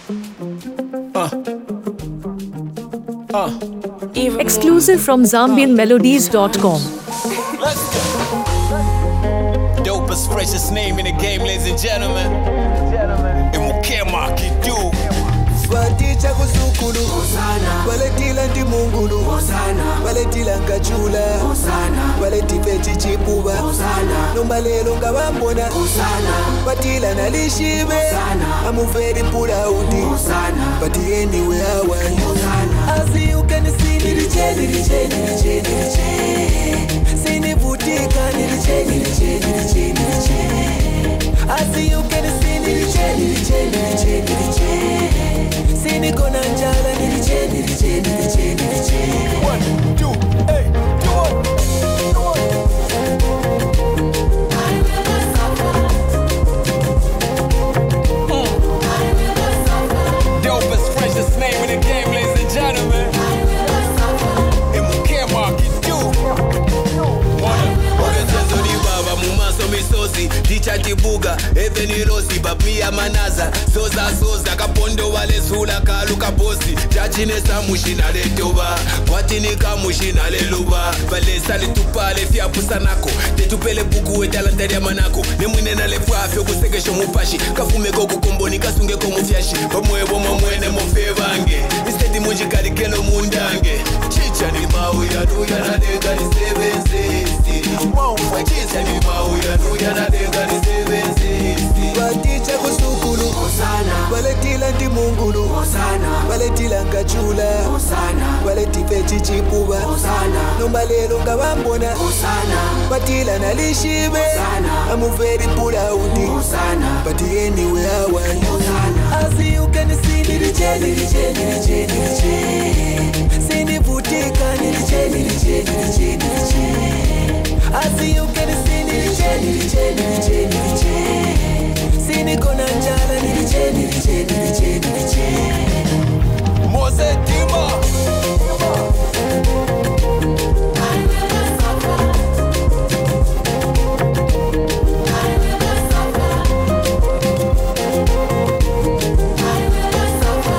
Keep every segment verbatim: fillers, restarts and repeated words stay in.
Uh. Uh. Exclusive from Zambian Melodies dot com. Let's go. Dopest, freshest name in the game, ladies and gentlemen. And we'll care market do. Faticha kusukulu Hosana Waletila ndi mungulu Hosana Waletila nkachula Hosana Waletipe chichipuba Hosana Nombalelo ngabambona Hosana Patila nalishibe Hosana I'm very proud Hosana But anyway I want Hosana I see you can see niliche niliche niliche niliche Sini butika niliche niliche niliche niliche I see you can see niliche niliche niliche niliche Sini kona njala niliche niliche niliche niliche One, two, hey, do it, do it. I never suffer. Mm. I never suffer. Dopest, freshest name in the game, ladies and gentlemen. I never suffer. And we'll care market do. Mumaso misosi, dicha tibuga, eveni rosi, babia manaza, soza soza, kapondo wale sula kaluka bosi, chachine sa mushina le toba, watini ka mushina le luba, vale sali tupale fia pusanako, te tupele buku e talantari ya manako, ne mwine na le fwafyo kusekesho mupashi, kafume goku komboni kasunge komu fyashi, bamwebo mamwene mofevange, istedi mujikari kelo mundange, chicha ni mau ya nuya na nega ni sevense, chicha ni mau ya nuya na nega ni sevense. Faticha kusukulu Hosana Waletila ndi mungulu Hosana Waletila nkachula Hosana Waletipe chichipuba Hosana Nombalelo ngabambona Hosana Patila nalishibe Hosana I'm very proud Hosana But anyway I want Hosana I see you can see Niliche niliche niliche niliche Sini butika Niliche niliche niliche niliche I see you can see Niliche niliche niliche niliche Sini kona njala Niliche niliche niliche niliche Mose Dima. I never suffer. I never suffer. I never suffer.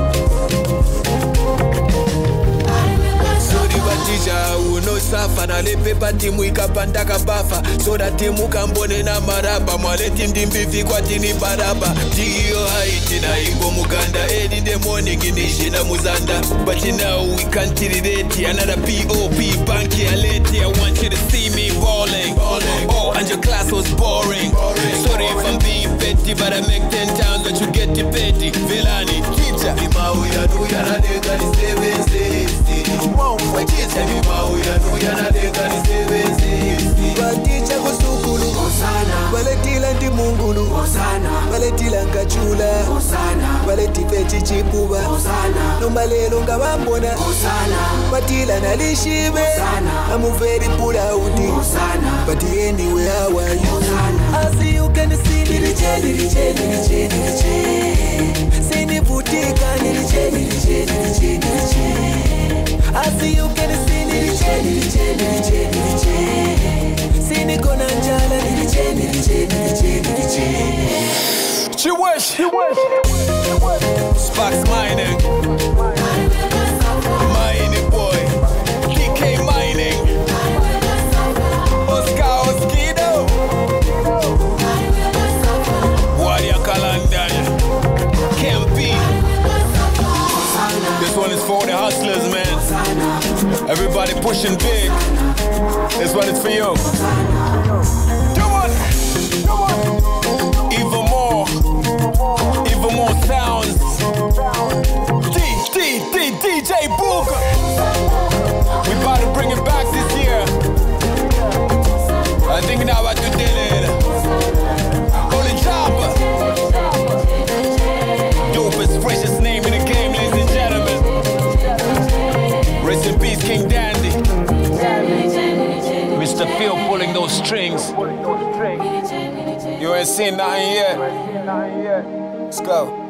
I never Sodi batija uno safa na lepe pati muika pandaka bafa soda timu kambone na maraba mwaleti ndimbivi kwa tini baraba Jigio haiti na imbo muganda Early in the morning inishi na muzanda But you know we can't relate Another P O P banky aleti I want you to see me balling Oh and your class was boring Sorry if I'm being petty but I make ten times what you get to petty Vilani teacher Imau ya nuya na nega ni seven sixty Chicha ni mau ya nuya na nega ni seven sixty Faticha kusukulu Hosana Waletila ndi mungulu Hosana Waletila nkachula Hosana Waletipe chichipuba Hosana Nombalelo ngabambona Hosana Patila nalishibe Hosana I'm very proud Hosana But anyway I want Hosana I see you can see Niliche niliche niliche niliche Sini butika Niliche niliche niliche niliche I see you can see Niliche niliche niliche niliche Sini kona njala Niliche niliche niliche niliche She wish, she wish, Sparks Mining, I never suffer. Mining boy, D K Mining, I never suffer. Oscar Oskido, I never suffer. Wadia Kalandanya, Kempi. Hosana This one is for the hustlers, man. Hosana Everybody pushing big. This one is for you. Come on, come on. Even more, even more sounds. D, D, D, DJ Booga. We about to bring it back this year. I think now I do it. Holy Chopper. Dopest, freshest name in the game, ladies and gentlemen. Rest in peace, King Dandy. Mister Phil pulling those strings. You ain't seen nothing yet. Let's go.